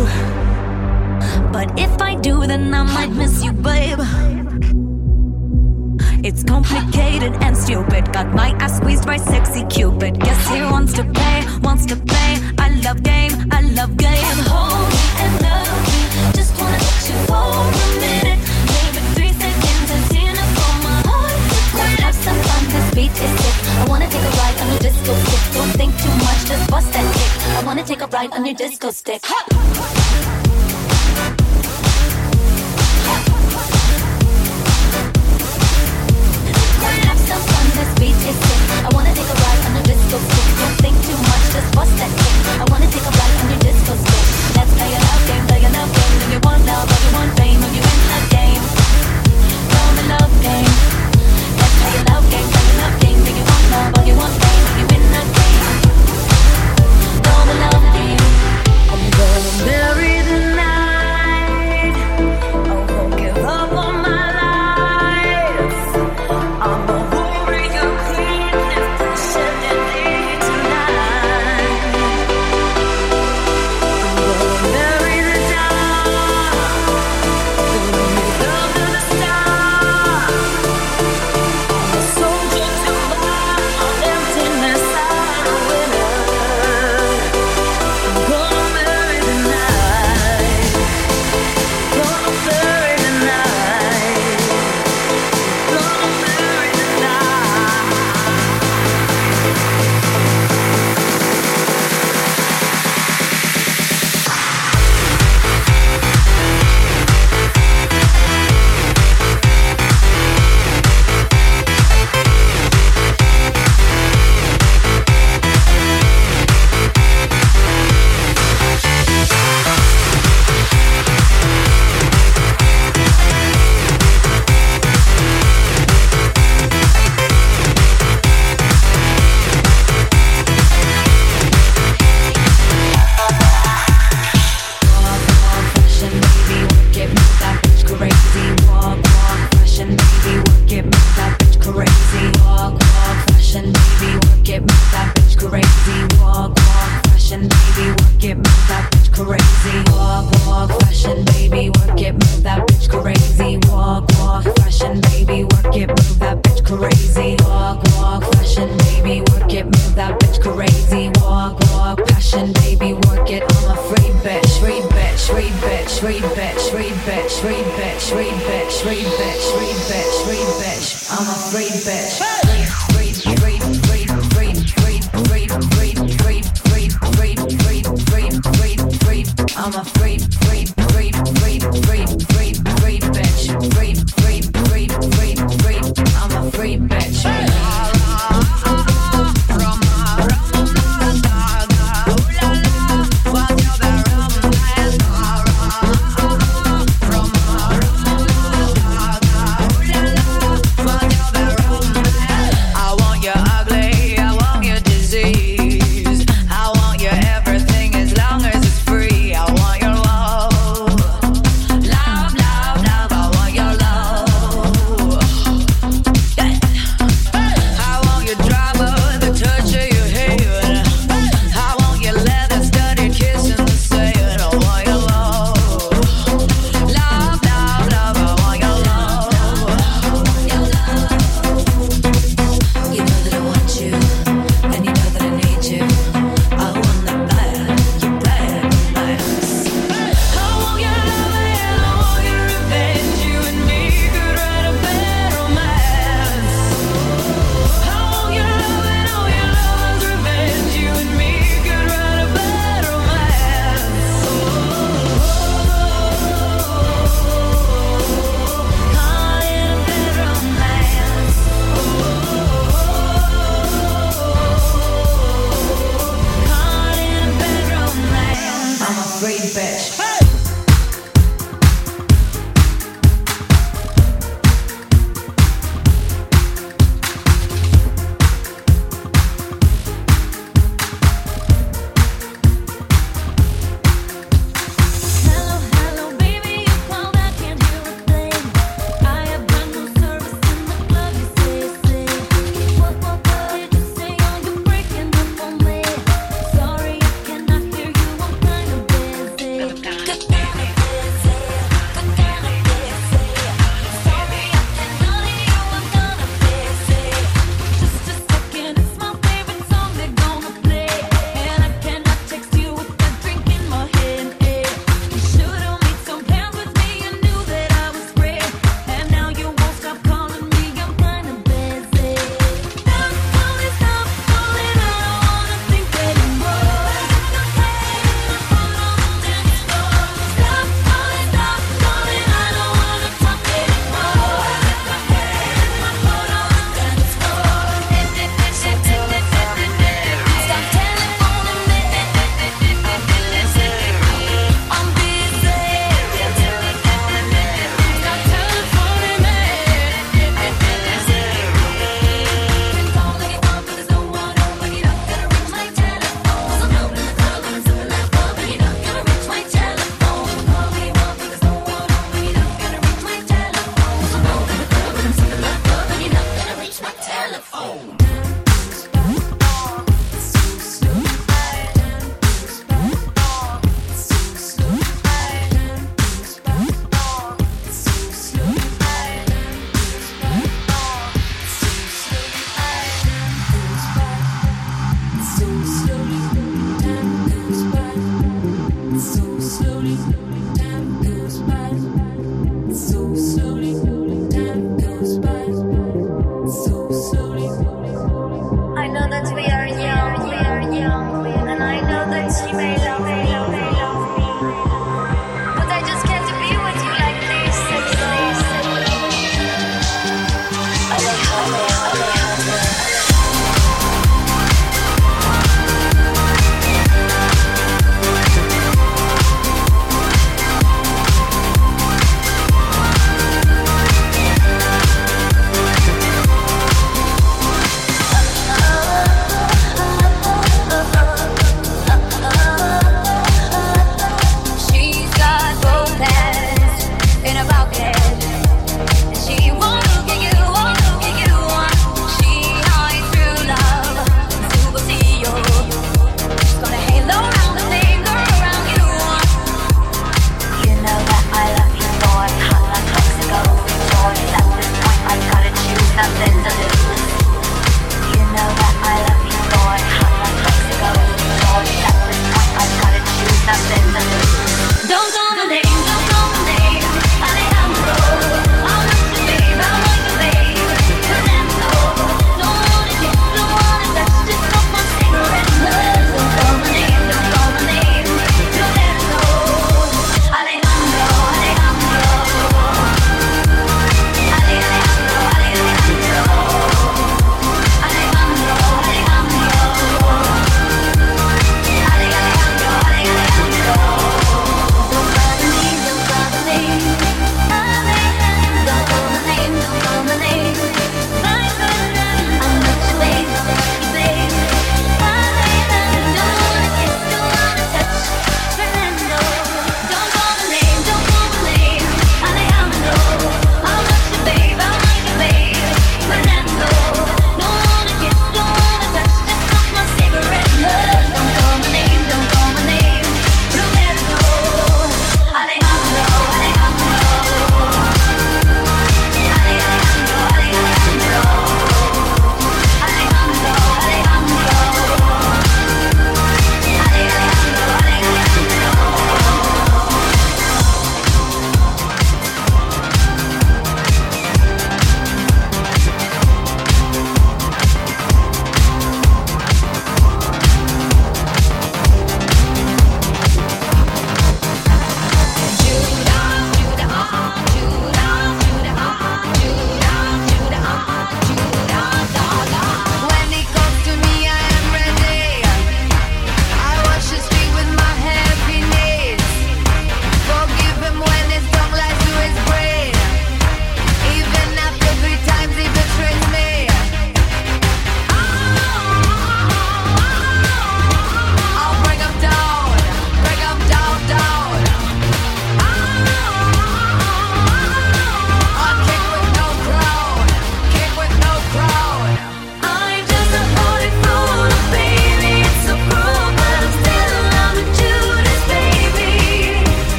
But if I do, then I might miss you, babe. It's complicated and stupid. Got my ass squeezed by sexy Cupid. Guess he wants to play, wants to play. I love game, I love game. Hold me and love me. Just wanna touch you for a minute. Maybe 3 seconds is enough for my heart. Let's have some fun, this beat is sick. I wanna take a ride on your disco stick. Don't think too much, just bust that kick. I wanna take a ride on your disco stick. This beat is sick. I wanna take a ride on the disco stick. Don't think too much, just bust that kick. I wanna take a ride on your disco stick. Let's play a love game, play a love game. Do you want love or you want fame? Are you in a game? Know the love game. Let's play a love game, play a love game. Do you want love or you want fame? Are you in a game? Know the love game. I'm gonna marry the night. I won't give up on my life. I'm a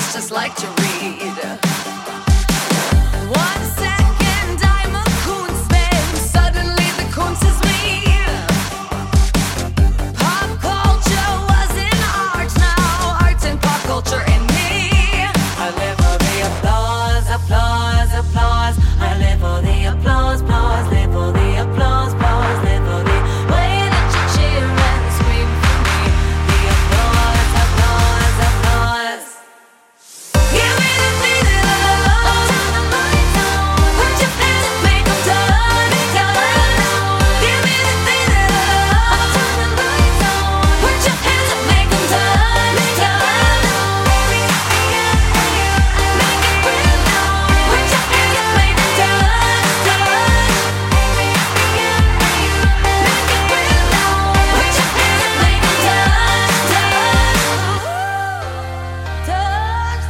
just like to read. 1 second, I'm a Kunstman. Suddenly the Kunst is me. Pop culture was in art, now art's in pop culture in me. I live for the applause, applause, applause. I live for the applause, applause. Live for the applause, applause. Live for the way that you cheer and scream for me. The applause, applause, applause. Give me the feeling of love. Turn the lights on. Put your hands up, make 'em turn, turn. Give me the feeling of love. Turn the lights on. Put your hands up, make 'em turn, turn. Make it real now. Put your hands up, make 'em turn, turn. Make it real now. Put your hands up, make 'em turn, turn. Touch,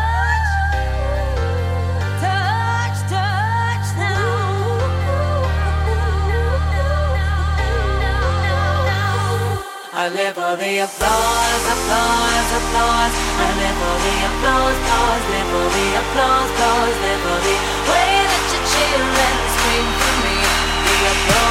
touch, touch now. I live for the applause, applause, applause. I live for the applause, applause. Live for the applause, applause. Live for the way that you cheer and scream for me. The applause.